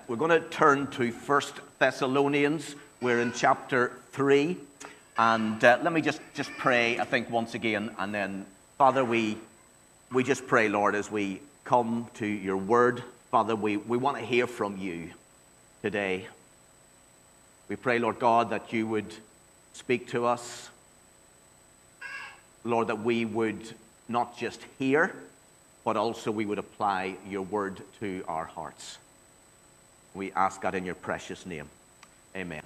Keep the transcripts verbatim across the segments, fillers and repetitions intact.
We're going to turn to First Thessalonians. We're in chapter three. And uh, let me just, just pray, I think, once again. And then, Father, we we just pray, Lord, as we come to your word. Father, we, we want to hear from you today. We pray, Lord God, that you would speak to us. Lord, that we would not just hear, but also we would apply your word to our hearts. We ask that in your precious name. Amen.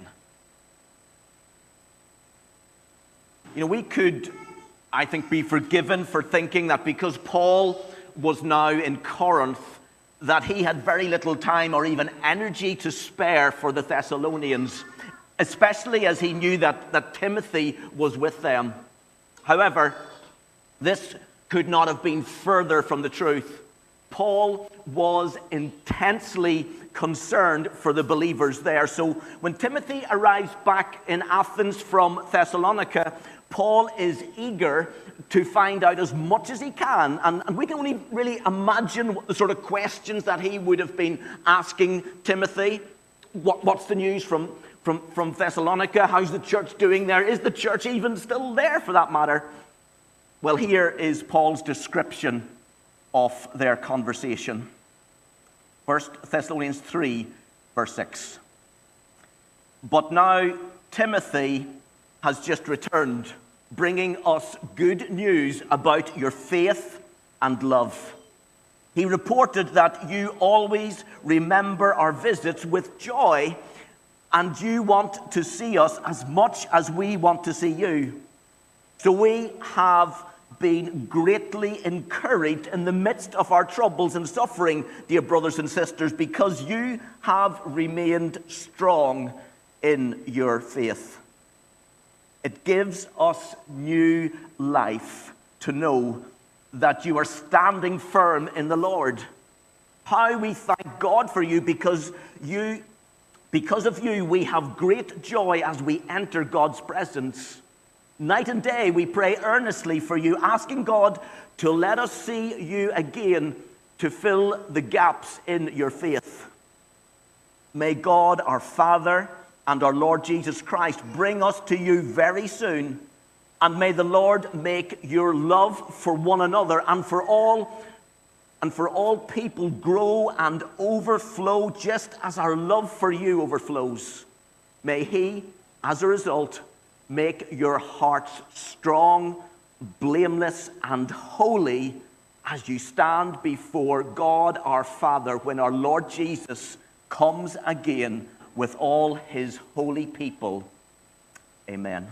You know, we could, I think, be forgiven for thinking that because Paul was now in Corinth, that he had very little time or even energy to spare for the Thessalonians, especially as he knew that, that Timothy was with them. However, this could not have been further from the truth. Paul was intensely concerned for the believers there. So when Timothy arrives back in Athens from Thessalonica, Paul is eager to find out as much as he can. And, and we can only really imagine what the sort of questions that he would have been asking Timothy. What, what's the news from, from, from Thessalonica? How's the church doing there? Is the church even still there, for that matter? Well, here is Paul's description of their conversation. First Thessalonians three, verse six. But now Timothy has just returned, bringing us good news about your faith and love. He reported that you always remember our visits with joy, and you want to see us as much as we want to see you. So we have been greatly encouraged in the midst of our troubles and suffering, dear brothers and sisters, because you have remained strong in your faith. It gives us new life to know that you are standing firm in the Lord. How we thank God for you, because you, because of you, we have great joy as we enter God's presence. Night and day we pray earnestly for you, asking God to let us see you again to fill the gaps in your faith. May God, our Father, and our Lord Jesus Christ bring us to you very soon, and may the Lord make your love for one another and for all and for all people grow and overflow just as our love for you overflows. May he, as a result, make your hearts strong, blameless, and holy as you stand before God our Father when our Lord Jesus comes again with all his holy people. Amen.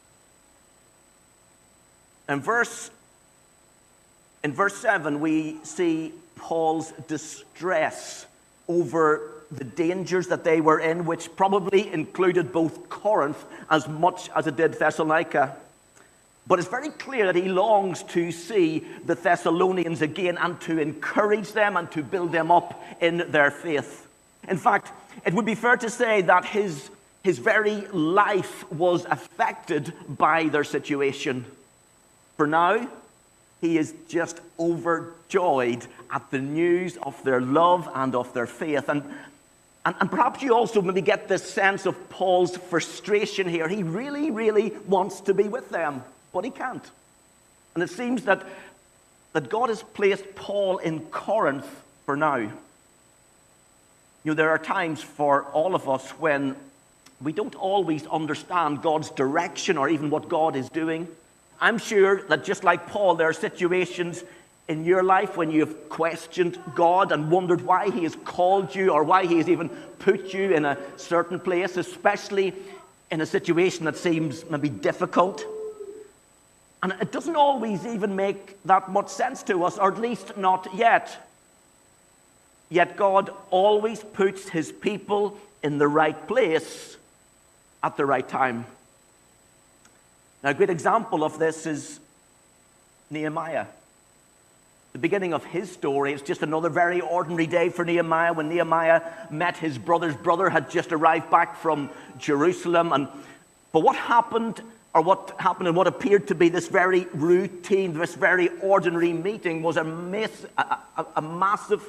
In verse, in verse seven, we see Paul's distress over the dangers that they were in, which probably included both Corinth as much as it did Thessalonica. But it's very clear that he longs to see the Thessalonians again and to encourage them and to build them up in their faith. In fact, it would be fair to say that his, his very life was affected by their situation. For now, he is just overjoyed at the news of their love and of their faith. And And, and perhaps you also maybe get this sense of Paul's frustration here. He really, really wants to be with them, but he can't. And it seems that, that God has placed Paul in Corinth for now. You know, there are times for all of us when we don't always understand God's direction or even what God is doing. I'm sure that just like Paul, there are situations in your life when you have questioned God and wondered why he has called you or why he has even put you in a certain place, especially in a situation that seems maybe difficult. And it doesn't always even make that much sense to us, or at least not yet. Yet God always puts his people in the right place at the right time. Now, a great example of this is Nehemiah. The beginning of his story, it's just another very ordinary day for Nehemiah when Nehemiah met his brother's brother, had just arrived back from Jerusalem. And but what happened, or what happened in what appeared to be this very routine, this very ordinary meeting was a, mass, a, a, a massive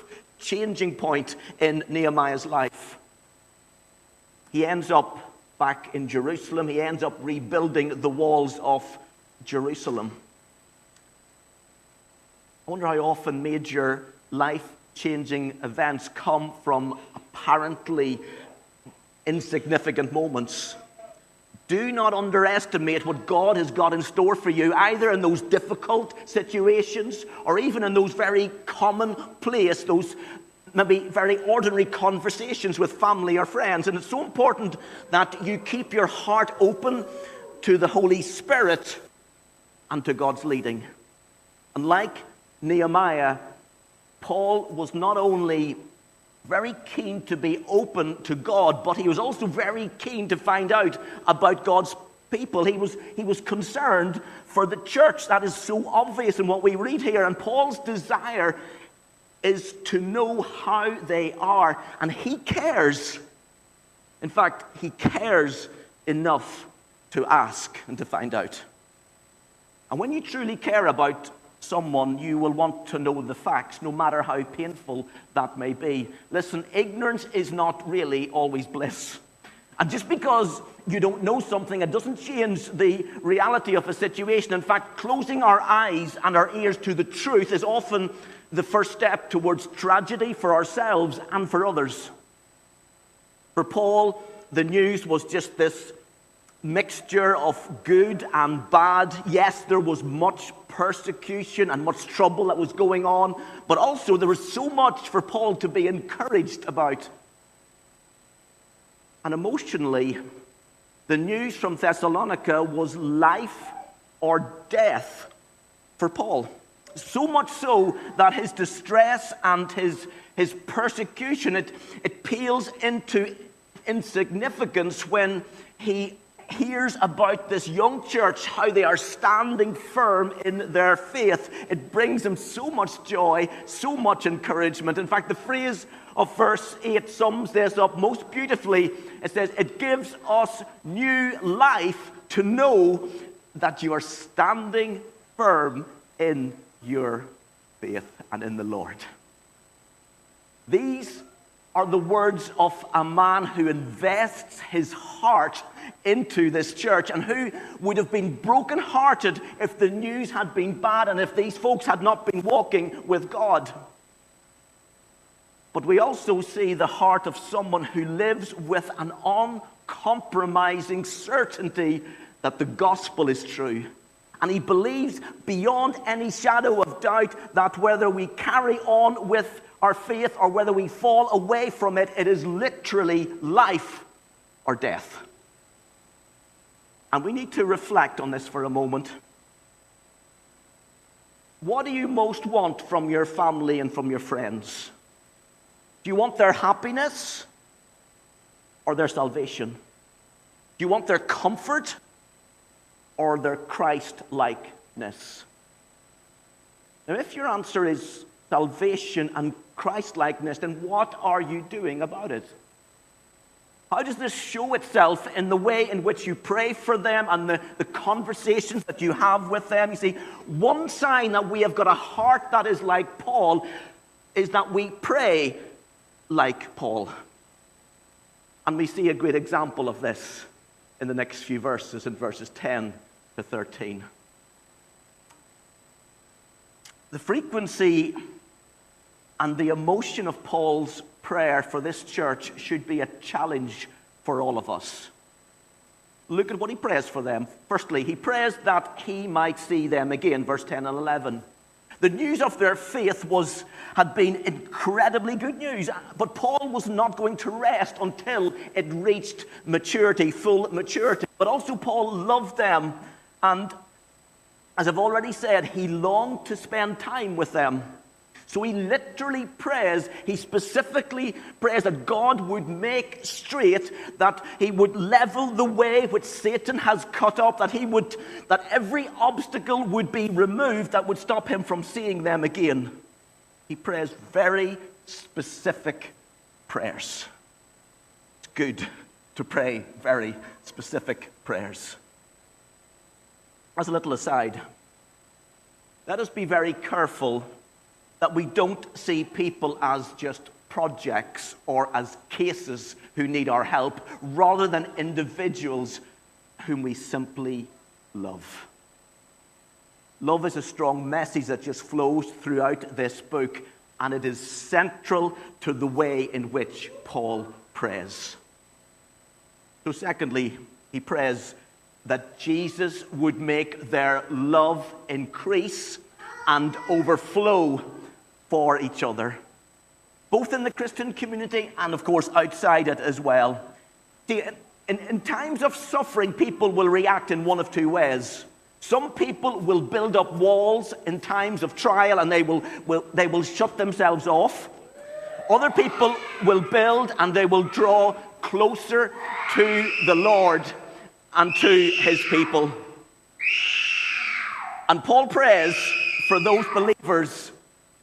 changing point in Nehemiah's life. He ends up back in Jerusalem. He ends up rebuilding the walls of Jerusalem. I wonder how often major life-changing events come from apparently insignificant moments. Do not underestimate what God has got in store for you, either in those difficult situations or even in those very commonplace, those maybe very ordinary conversations with family or friends. And it's so important that you keep your heart open to the Holy Spirit and to God's leading. And like Nehemiah, Paul was not only very keen to be open to God, but he was also very keen to find out about God's people. He was, he was concerned for the church. That is so obvious in what we read here. And Paul's desire is to know how they are. And he cares. In fact, he cares enough to ask and to find out. And when you truly care about someone, you will want to know the facts, no matter how painful that may be. Listen, ignorance is not really always bliss. And just because you don't know something, it doesn't change the reality of a situation. In fact, closing our eyes and our ears to the truth is often the first step towards tragedy for ourselves and for others. For Paul, the news was just this mixture of good and bad. Yes, there was much persecution and much trouble that was going on, but also there was so much for Paul to be encouraged about. And emotionally, the news from Thessalonica was life or death for Paul. So much so that his distress and his, his persecution, it, it pales into insignificance when he hears about this young church, how they are standing firm in their faith. It brings him so much joy, so much encouragement. In fact, the phrase of verse eight sums this up most beautifully. It says, it gives us new life to know that you are standing firm in your faith and in the Lord. These are the words of a man who invests his heart into this church and who would have been brokenhearted if the news had been bad and if these folks had not been walking with God. But we also see the heart of someone who lives with an uncompromising certainty that the gospel is true. And he believes beyond any shadow of doubt that whether we carry on with our faith or whether we fall away from it, it is literally life or death. And we need to reflect on this for a moment. What do you most want from your family and from your friends? Do you want their happiness or their salvation? Do you want their comfort or their Christ-likeness? Now, if your answer is salvation and Christ-likeness, then what are you doing about it? How does this show itself in the way in which you pray for them and the, the conversations that you have with them? You see, one sign that we have got a heart that is like Paul is that we pray like Paul. And we see a great example of this in the next few verses, in verses ten to thirteen. The frequency and the emotion of Paul's prayer for this church should be a challenge for all of us. Look at what he prays for them. Firstly, he prays that he might see them again, verse ten and eleven. The news of their faith was had been incredibly good news, but Paul was not going to rest until it reached maturity, full maturity. But also Paul loved them, and as I've already said, he longed to spend time with them. So he literally prays, he specifically prays that God would make straight, that he would level the way which Satan has cut up, that he would, that every obstacle would be removed that would stop him from seeing them again. He prays very specific prayers. It's good to pray very specific prayers. As a little aside, let us be very careful that we don't see people as just projects or as cases who need our help, rather than individuals whom we simply love. Love is a strong message that just flows throughout this book, and it is central to the way in which Paul prays. So secondly, he prays that Jesus would make their love increase and overflow for each other, both in the Christian community and, of course, outside it as well. See, in, in times of suffering, people will react in one of two ways. Some people will build up walls in times of trial, and they will, will, they will shut themselves off. Other people will build and they will draw closer to the Lord and to his people. And Paul prays for those believers.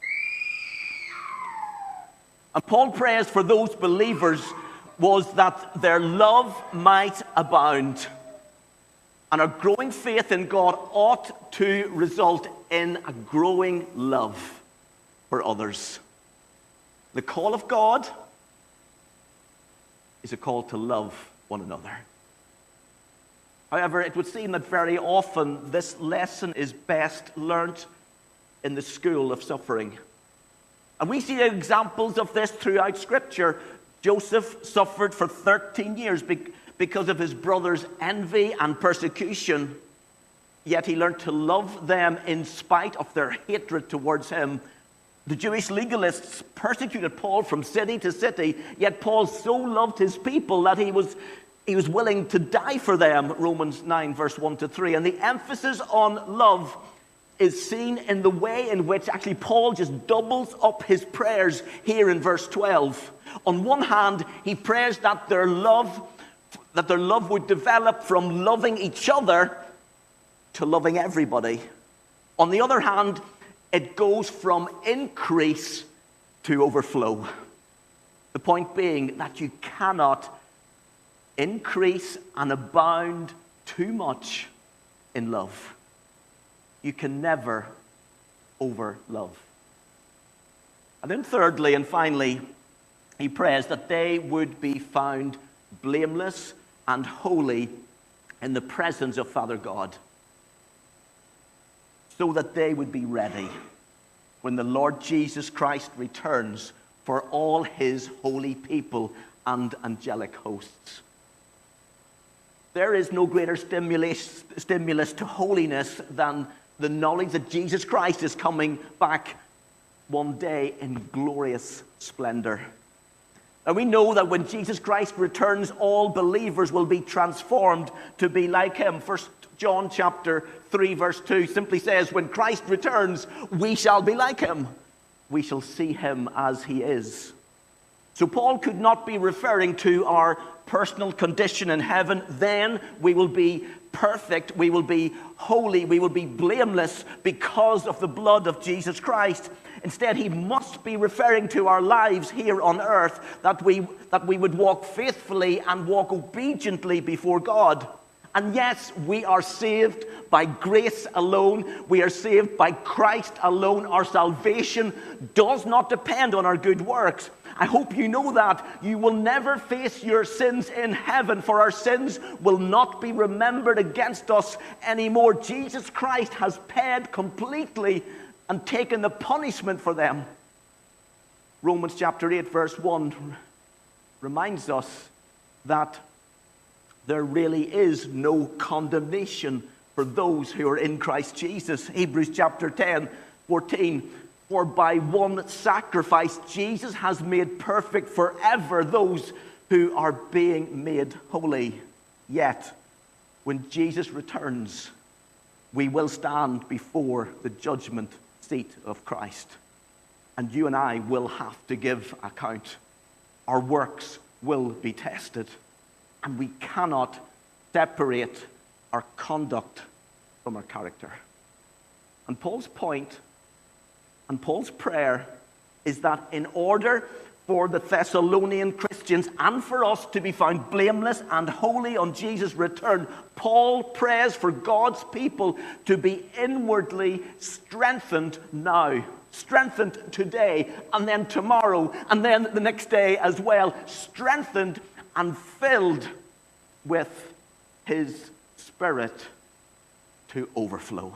And Paul prays for those believers was that their love might abound. And our growing faith in God ought to result in a growing love for others. The call of God is a call to love one another. However, it would seem that very often this lesson is best learnt in the school of suffering. And we see examples of this throughout Scripture. Joseph suffered for thirteen years because of his brother's envy and persecution, yet he learned to love them in spite of their hatred towards him. The Jewish legalists persecuted Paul from city to city, yet Paul so loved his people that he was, he was willing to die for them, Romans nine, verse one to three. And the emphasis on love is seen in the way in which actually Paul just doubles up his prayers here in verse twelve. On one hand, he prays that their love, that their love would develop from loving each other to loving everybody. On the other hand, it goes from increase to overflow. The point being that you cannot increase and abound too much in love. You can never overlove. And then thirdly and finally, he prays that they would be found blameless and holy in the presence of Father God, so that they would be ready when the Lord Jesus Christ returns for all his holy people and angelic hosts. There is no greater stimulus, stimulus to holiness than the knowledge that Jesus Christ is coming back one day in glorious splendor. And we know that when Jesus Christ returns, all believers will be transformed to be like him. First John chapter three, verse two simply says, when Christ returns, we shall be like him. We shall see him as he is. So Paul could not be referring to our personal condition in heaven. Then we will be perfect, we will be holy, we will be blameless because of the blood of Jesus Christ. Instead, he must be referring to our lives here on earth, that we, that we would walk faithfully and walk obediently before God. And yes, we are saved by grace alone. We are saved by Christ alone. Our salvation does not depend on our good works. I hope you know that. You will never face your sins in heaven, for our sins will not be remembered against us anymore. Jesus Christ has paid completely and taken the punishment for them. Romans chapter eight, verse one reminds us that there really is no condemnation for those who are in Christ Jesus. Hebrews chapter ten, fourteen. For by one sacrifice, Jesus has made perfect forever those who are being made holy. Yet, when Jesus returns, we will stand before the judgment seat of Christ. And you and I will have to give account. Our works will be tested. And we cannot separate our conduct from our character. And Paul's point and Paul's prayer is that in order for the Thessalonian Christians and for us to be found blameless and holy on Jesus' return, Paul prays for God's people to be inwardly strengthened now strengthened today, and then tomorrow, and then the next day as well, strengthened and filled with his Spirit to overflow.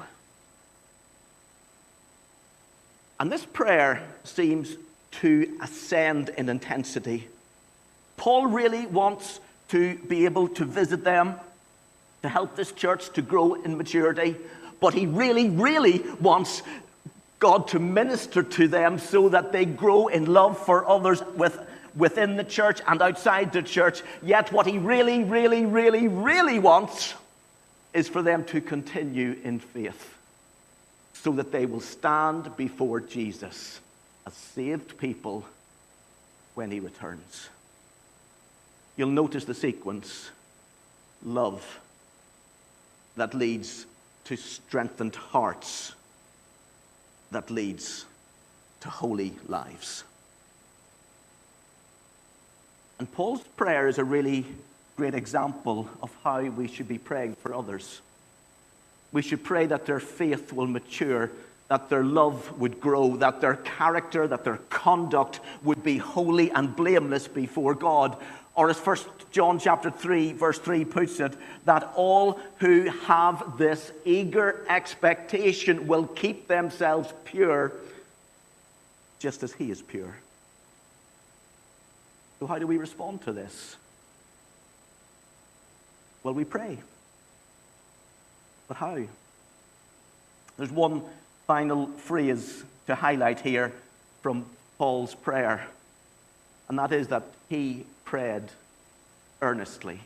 And this prayer seems to ascend in intensity. Paul really wants to be able to visit them, to help this church to grow in maturity, but he really, really wants God to minister to them so that they grow in love for others with, within the church and outside the church. Yet what he really, really, really, really wants is for them to continue in faith so that they will stand before Jesus as saved people when he returns. You'll notice the sequence: love that leads to strengthened hearts, that leads to holy lives. And Paul's prayer is a really great example of how we should be praying for others. We should pray that their faith will mature, that their love would grow, that their character, that their conduct would be holy and blameless before God. Or as First John chapter three, verse three puts it, that all who have this eager expectation will keep themselves pure, just as he is pure. So how do we respond to this? Well, we pray. But how? There's one final phrase to highlight here from Paul's prayer, and that is that he prayed earnestly.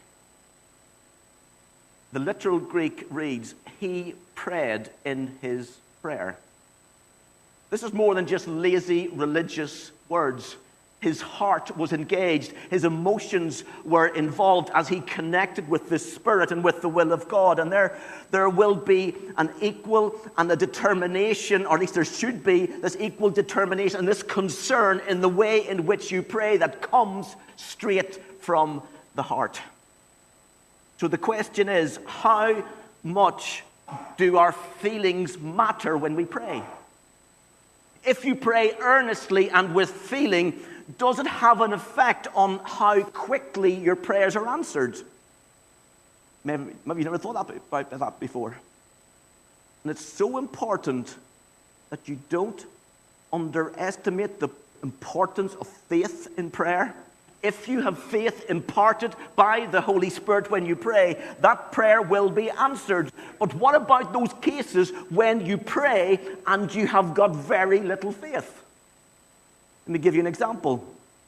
The literal Greek reads, he prayed in his prayer. This is more than just lazy religious words. His heart was engaged. His emotions were involved as he connected with the Spirit and with the will of God. And there, there will be an equal and a determination, or at least there should be this equal determination and this concern in the way in which you pray that comes straight from the heart. So the question is, how much do our feelings matter when we pray? If you pray earnestly and with feeling, does it have an effect on how quickly your prayers are answered? Maybe, maybe you never thought about that before. And it's so important that you don't underestimate the importance of faith in prayer. If you have faith imparted by the Holy Spirit when you pray, that prayer will be answered. But what about those cases when you pray and you have got very little faith? Let me give you an example.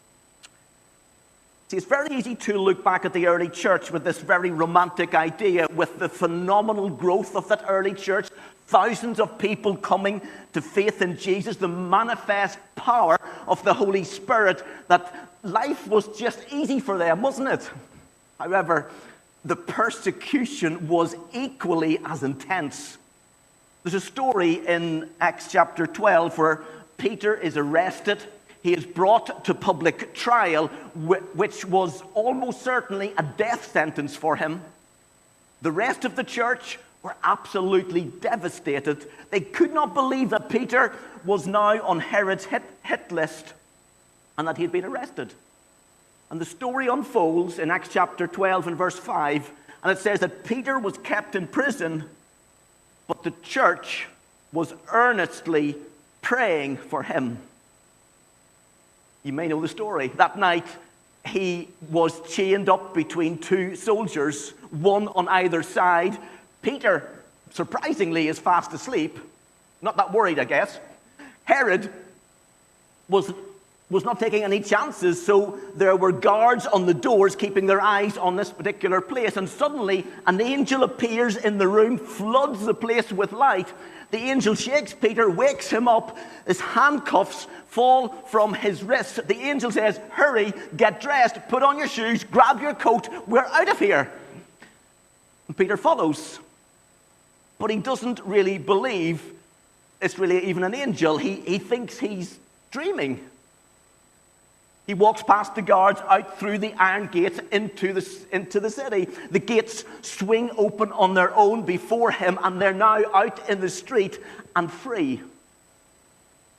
See, it's very easy to look back at the early church with this very romantic idea, with the phenomenal growth of that early church, thousands of people coming to faith in Jesus, the manifest power of the Holy Spirit, that life was just easy for them, wasn't it? However, the persecution was equally as intense. There's a story in Acts chapter twelve where Peter is arrested. He is brought to public trial, which was almost certainly a death sentence for him. The rest of the church were absolutely devastated. They could not believe that Peter was now on Herod's hit, hit list and that he had been arrested. And the story unfolds in Acts chapter twelve and verse five, and it says that Peter was kept in prison, but the church was earnestly praying for him. You may know the story. That night, he was chained up between two soldiers, one on either side. Peter, surprisingly, is fast asleep. Not that worried, I guess. Herod was, was not taking any chances, so there were guards on the doors keeping their eyes on this particular place. And suddenly, an angel appears in the room, floods the place with light. The angel shakes Peter, wakes him up. His handcuffs fall from his wrists. The angel says, hurry, get dressed, put on your shoes, grab your coat, we're out of here. And Peter follows. But he doesn't really believe it's really even an angel. He, he thinks he's dreaming. He walks past the guards out through the iron gates into the, into the city. The gates swing open on their own before him, and they're now out in the street and free.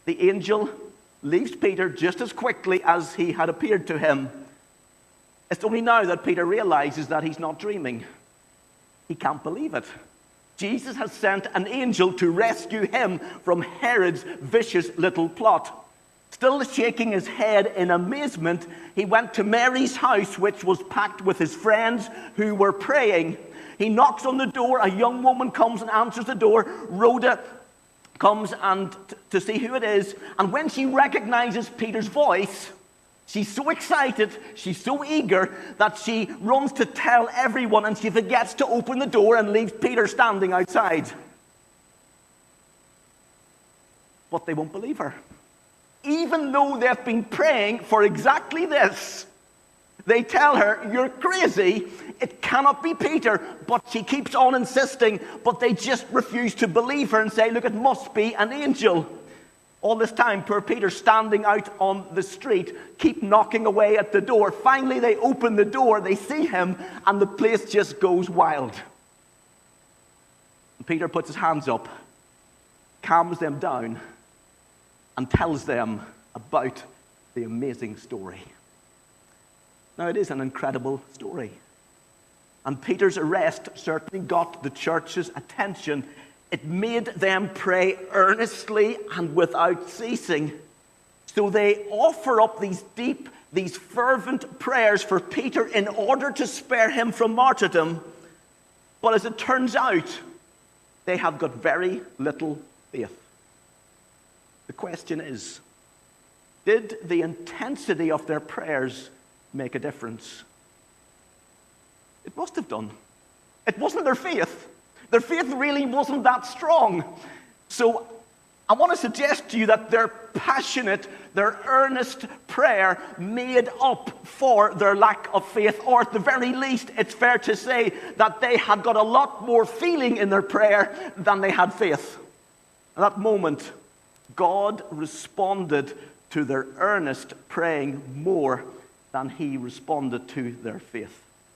The angel leaves Peter just as quickly as he had appeared to him. It's only now that Peter realizes that he's not dreaming. He can't believe it. Jesus has sent an angel to rescue him from Herod's vicious little plot. Still shaking his head in amazement, he went to Mary's house, which was packed with his friends who were praying. He knocks on the door. A young woman comes and answers the door. Rhoda comes and t- to see who it is. And when she recognizes Peter's voice, she's so excited, she's so eager, that she runs to tell everyone, and she forgets to open the door and leaves Peter standing outside. But they won't believe her. Even though they've been praying for exactly this, they tell her, "You're crazy. It cannot be Peter." But she keeps on insisting, but they just refuse to believe her and say, "Look, it must be an angel." All this time, poor Peter standing out on the street, keep knocking away at the door. Finally, they open the door, they see him, and the place just goes wild. And Peter puts his hands up, calms them down, and tells them about the amazing story. Now, it is an incredible story. And Peter's arrest certainly got the church's attention. It made them pray earnestly and without ceasing. So they offer up these deep, these fervent prayers for Peter in order to spare him from martyrdom. But as it turns out, they have got very little faith. The question is, did the intensity of their prayers make a difference? It must have done. It wasn't their faith. Their faith really wasn't that strong. So I want to suggest to you that their passionate, their earnest prayer made up for their lack of faith, or at the very least, it's fair to say that they had got a lot more feeling in their prayer than they had faith. At that moment, God responded to their earnest praying more than he responded to their faith.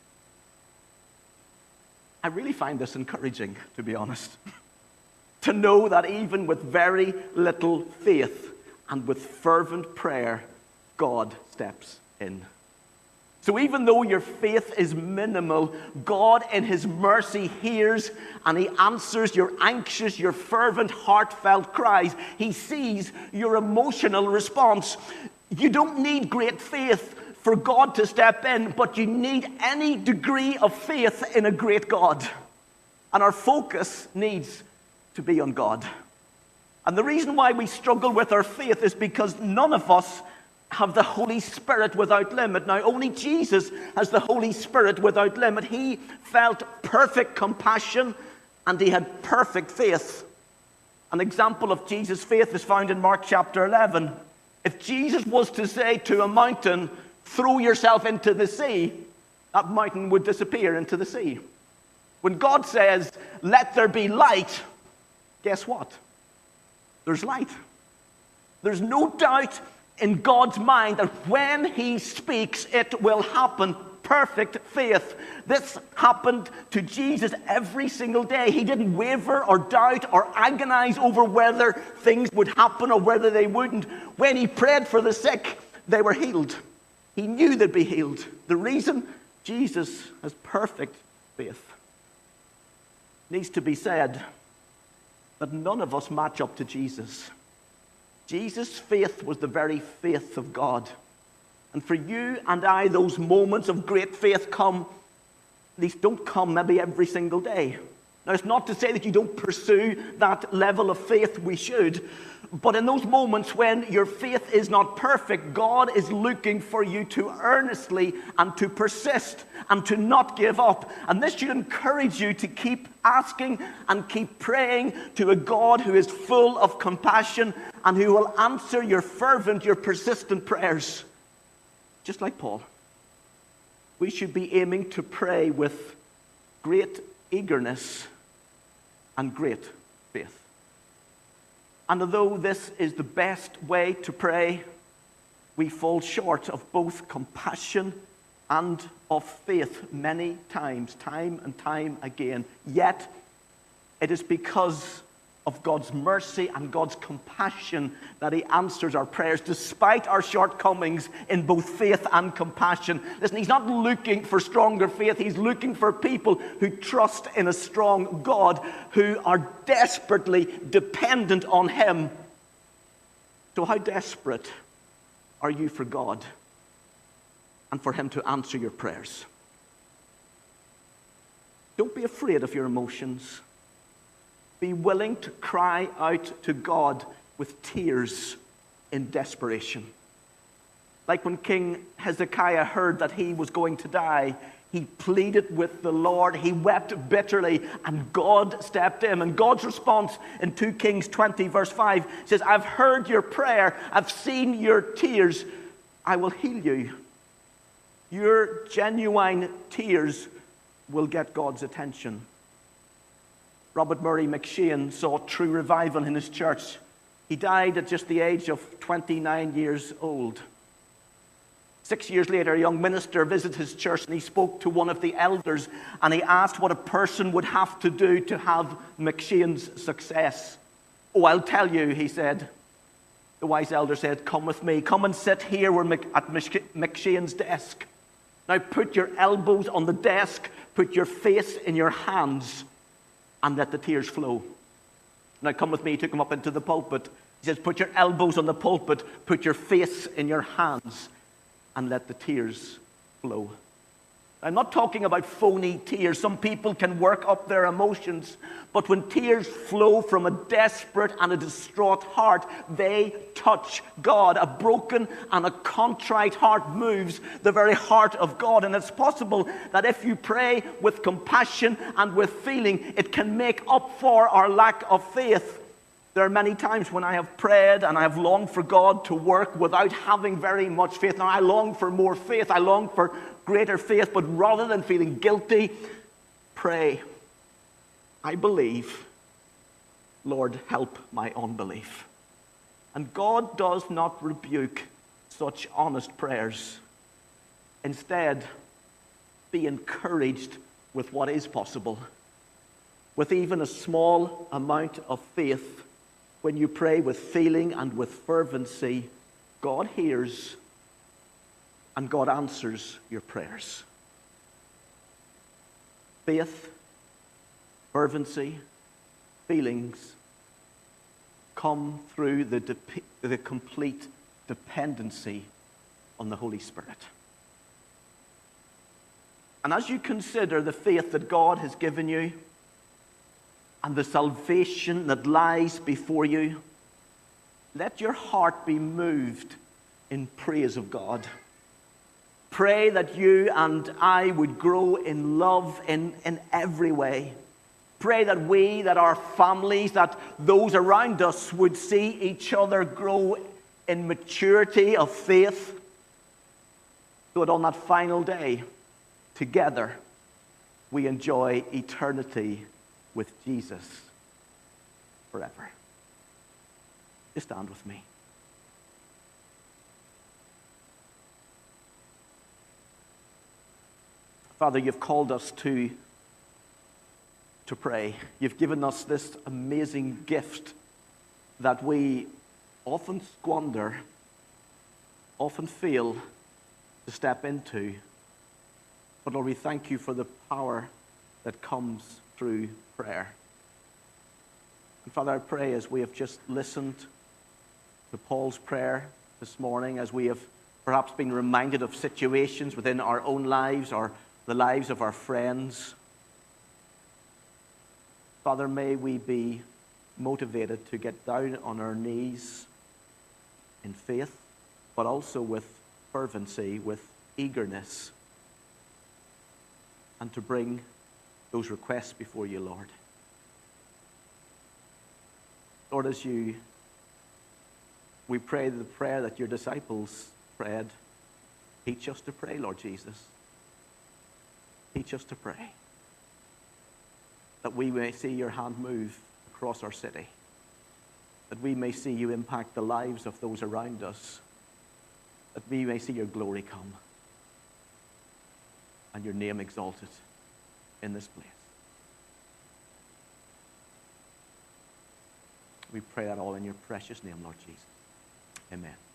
I really find this encouraging, to be honest. To know that even with very little faith and with fervent prayer, God steps in. So even though your faith is minimal, God in his mercy hears and he answers your anxious, your fervent, heartfelt cries. He sees your emotional response. You don't need great faith for God to step in, but you need any degree of faith in a great God. And our focus needs to be on God. And the reason why we struggle with our faith is because none of us have the Holy Spirit without limit. Now, only Jesus has the Holy Spirit without limit. He felt perfect compassion and he had perfect faith. An example of Jesus' faith is found in Mark chapter eleven. If Jesus was to say to a mountain, "Throw yourself into the sea," that mountain would disappear into the sea. When God says, "Let there be light," guess what? There's light. There's no doubt in God's mind that when he speaks, it will happen. Perfect faith. This happened to Jesus every single day. He didn't waver or doubt or agonize over whether things would happen or whether they wouldn't. When he prayed for the sick, they were healed. He knew they'd be healed. The reason? Jesus has perfect faith. It needs to be said that none of us match up to Jesus. Jesus' faith was the very faith of God. And for you and I, those moments of great faith come, these don't come maybe every single day. Now, it's not to say that you don't pursue that level of faith. We should. But in those moments when your faith is not perfect, God is looking for you to earnestly and to persist and to not give up. And this should encourage you to keep asking and keep praying to a God who is full of compassion and who will answer your fervent, your persistent prayers. Just like Paul. We should be aiming to pray with great eagerness and great faith. And although this is the best way to pray, we fall short of both compassion and of faith many times, time and time again. Yet, it is because of God's mercy and God's compassion that he answers our prayers despite our shortcomings in both faith and compassion. Listen, he's not looking for stronger faith. He's looking for people who trust in a strong God, who are desperately dependent on him. So how desperate are you for God and for him to answer your prayers? Don't be afraid of your emotions. Be willing to cry out to God with tears in desperation. Like when King Hezekiah heard that he was going to die, he pleaded with the Lord. He wept bitterly, and God stepped in. And God's response in two Kings twenty, verse five, says, I've heard your prayer. I've seen your tears. I will heal you. Your genuine tears will get God's attention. Robert Murray McCheyne saw true revival in his church. He died at just the age of twenty-nine years old. Six years later, a young minister visited his church and he spoke to one of the elders and he asked what a person would have to do to have McCheyne's success. Oh, I'll tell you, he said. The wise elder said, come with me. Come and sit here at McCheyne's desk. Now put your elbows on the desk, put your face in your hands, and let the tears flow. Now come with me. He took him up into the pulpit. He says, put your elbows on the pulpit, put your face in your hands, and let the tears flow. I'm not talking about phony tears. Some people can work up their emotions, but when tears flow from a desperate and a distraught heart, they touch God. A broken and a contrite heart moves the very heart of God. And it's possible that if you pray with compassion and with feeling, it can make up for our lack of faith. There are many times when I have prayed and I have longed for God to work without having very much faith. Now, I long for more faith. I long for greater faith. But rather than feeling guilty, pray, I believe, Lord, help my unbelief. And God does not rebuke such honest prayers. Instead, be encouraged with what is possible. With even a small amount of faith, when you pray with feeling and with fervency, God hears and God answers your prayers. Faith, fervency, feelings come through the, de- the complete dependency on the Holy Spirit. And as you consider the faith that God has given you, and the salvation that lies before you, let your heart be moved in praise of God. Pray that you and I would grow in love in, in every way. Pray that we, that our families, that those around us would see each other grow in maturity of faith, so that on that final day, together, we enjoy eternity with Jesus forever. Just stand with me. Father, you've called us to, to pray. You've given us this amazing gift that we often squander, often fail to step into. But Lord, we thank you for the power that comes through prayer. And Father, I pray as we have just listened to Paul's prayer this morning, as we have perhaps been reminded of situations within our own lives or the lives of our friends, Father, may we be motivated to get down on our knees in faith, but also with fervency, with eagerness, and to bring those requests before you, Lord. Lord, as you, we pray the prayer that your disciples prayed, teach us to pray, Lord Jesus. Teach us to pray, that we may see your hand move across our city, that we may see you impact the lives of those around us, that we may see your glory come and your name exalted in this place. We pray that all in your precious name, Lord Jesus. Amen.